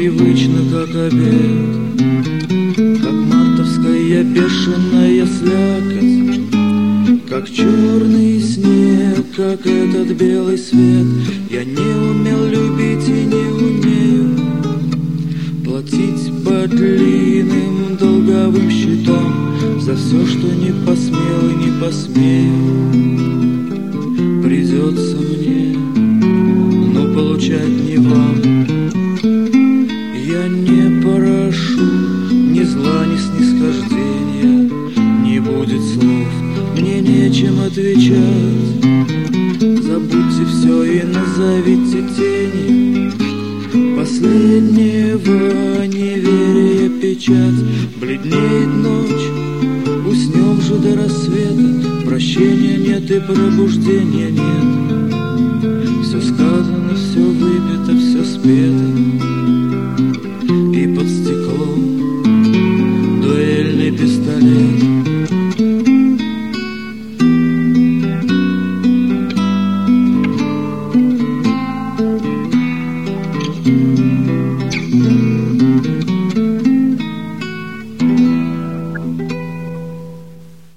привычно, как обед, как мартовская бешеная слякоть, как черный снег, как этот белый свет. Я не умел любить и не умею платить по длинным долговым счетам за все, что не посмел и не посмею. Придется мне, но получать не вам. Я не прошу ни зла, ни снисхождения, не будет слов, мне нечем отвечать. Забудьте все и назовите тени последнего неверия печать. Бледнеет ночь, уснем же до рассвета, прощения нет и пробуждения нет. Все сказано, все выпито, все спето.